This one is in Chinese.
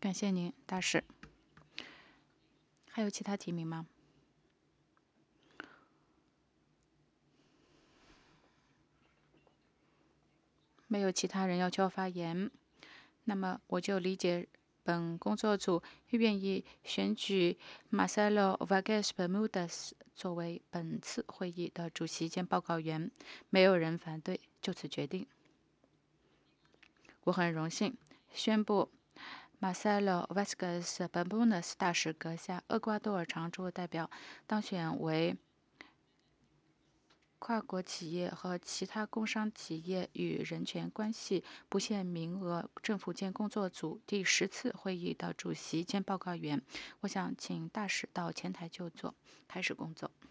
感谢您，大使。还有其他提名吗？没有其他人要求发言，那么我就理解本工作组愿意选举 Marcelo Vargas Bermúdez 作为本次会议的主席兼报告员。没有人反对，就此决定。我很荣幸宣布 Marcelo Vargas Bermúdez 大使阁下厄瓜多尔常驻代表当选为跨国企业和其他工商企业与人权关系不限名额政府间工作组第10次会议的主席兼报告员。我想请大使到前台就座，开始工作。